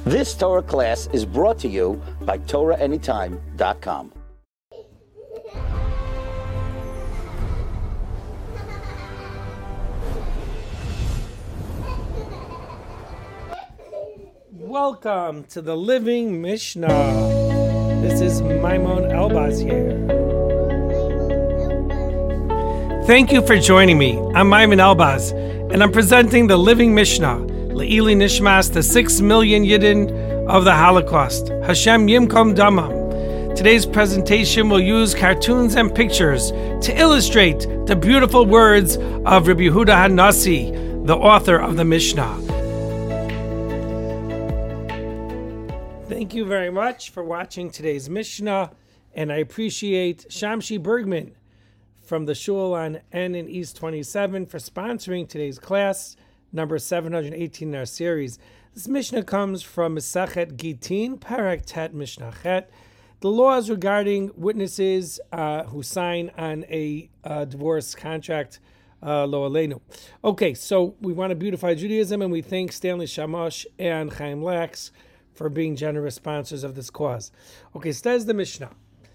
This Torah class is brought to you by TorahAnytime.com. Welcome to the Living Mishnah. This is Maimon Elbaz here. Thank you for joining me. I'm Maimon Elbaz, and I'm presenting the Living Mishnah, Le'ili Nishmas, the 6 million Yidden of the Holocaust. Hashem Yimkom Damam. Today's presentation will use cartoons and pictures to illustrate the beautiful words of Rabbi Yehuda HaNasi, the author of the Mishnah. Thank you very much for watching today's Mishnah, and I appreciate Shamshi Bergman from the Shul on N in East 27 for sponsoring today's class, number 718 in our series. This Mishnah comes from Masachet Gitin, Parak Tet Mishnah Chet. The laws regarding witnesses who sign on a divorce contract, lo aleinu. Okay, so we want to beautify Judaism, and we thank Stanley Shamash and Chaim Lax for being generous sponsors of this cause. Okay, says the Mishnah.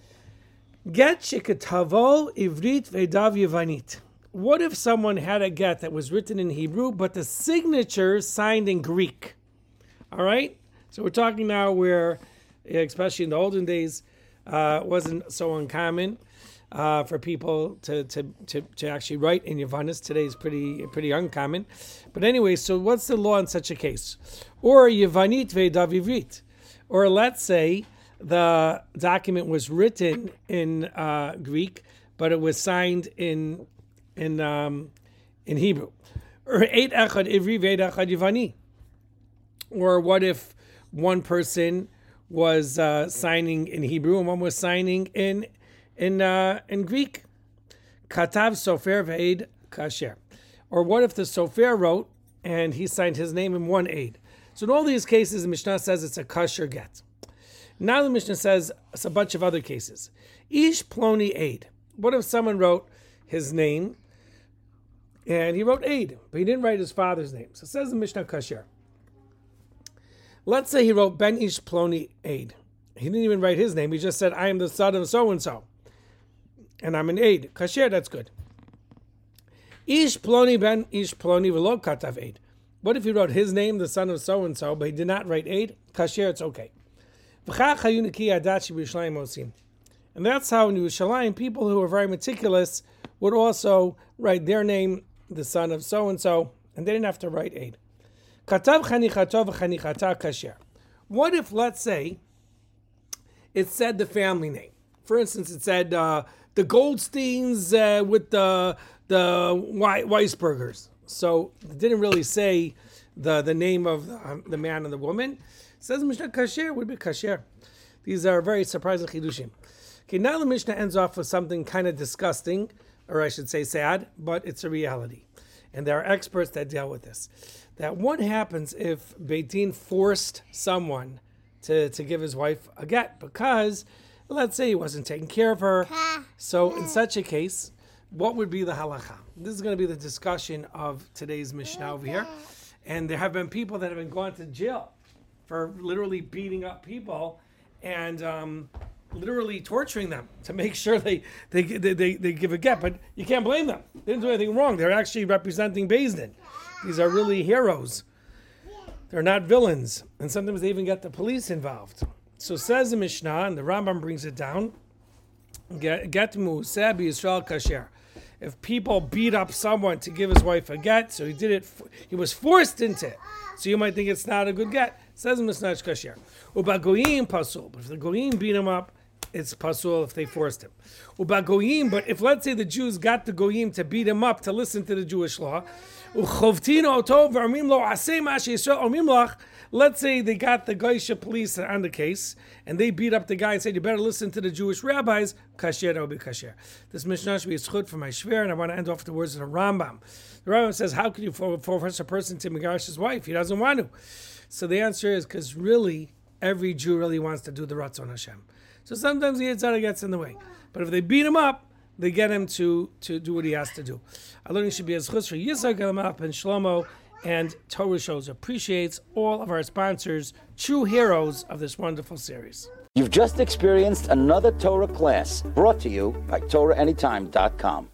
Get shekatavo ivrit vedav yavanit. What if someone had a get that was written in Hebrew, but the signature signed in Greek? All right? So we're talking now where, especially in the olden days, wasn't so uncommon for people to actually write in Yavanis. Today is pretty uncommon. But anyway, so what's the law in such a case? Or Yavanit ve'dav ivrit. Or let's say the document was written in Greek, but it was signed in Hebrew. Or Eit echad ivri ve'ed echad Yavani. Or what if one person was signing in Hebrew and one was signing in Greek? Katav sofer ve'ed kasher. Or what if the sofer wrote and he signed his name in one aid? So in all these cases, the Mishnah says it's a kasher get. Now the Mishnah says it's a bunch of other cases. Ish ploni aid. What if someone wrote his name and he wrote aid, but he didn't write his father's name? So it says the Mishnah kasher. Let's say he wrote Ben Ish ploni aid. He didn't even write his name. He just said, I am the son of so-and-so. And I'm an aid. Kasher, that's good. Ish ploni ben ish ploni v'lo katav aid. What if he wrote his name, the son of so-and-so, but he did not write aid? Kasher, it's okay. And that's how in Yerushalayim, people who are very meticulous would also write their name, the son of so-and-so, and they didn't have to write aid. Katav chanichato v'chanichata kasher. What if, let's say, it said the family name? For instance, it said the Goldsteins with the Weisbergers. So it didn't really say the name of the man and the woman. It says Mishnah kasher would be kasher. These are very surprising chidushim. Okay, now the Mishnah ends off with something kind of disgusting, or I should say sad, but it's a reality. And there are experts that deal with this. That what happens if Beit Din forced someone to give his wife a get? Because, let's say he wasn't taking care of her. So in such a case, what would be the halacha? This is going to be the discussion of today's Mishnah over here. And there have been people that have been gone to jail for literally beating up people and literally torturing them to make sure they give a get. But you can't blame them. They didn't do anything wrong. They're actually representing Beis Din. These are really heroes. They're not villains. And sometimes they even get the police involved. So says the Mishnah, and the Rambam brings it down, get mu sabi Yisrael kasher. If people beat up someone to give his wife a get, so he did it, he was forced into it. So you might think it's not a good get. Says the Mishnah kasher. Uba goyim pasul. But if the goyim beat him up, it's pasul if they forced him. Uba goyim, but if let's say the Jews got the goyim to beat him up to listen to the Jewish law, let's say they got the Geisha police on the case, and they beat up the guy and said, you better listen to the Jewish rabbis, kasher, that would be kasher. This Mishnah should be a schut for my shver, and I want to end off the words of the Rambam. The Rambam says, how can you force a person to megarish his wife? He doesn't want to. So the answer is, because really, every Jew really wants to do the Ratzon Hashem. So sometimes the Yitzhak gets in the way. But if they beat him up, they get him to do what he has to do. I learned he should be as chus for Yitzhak and Shlomo And Torah Shows appreciates all of our sponsors, true heroes of this wonderful series. You've just experienced another Torah class brought to you by TorahAnytime.com.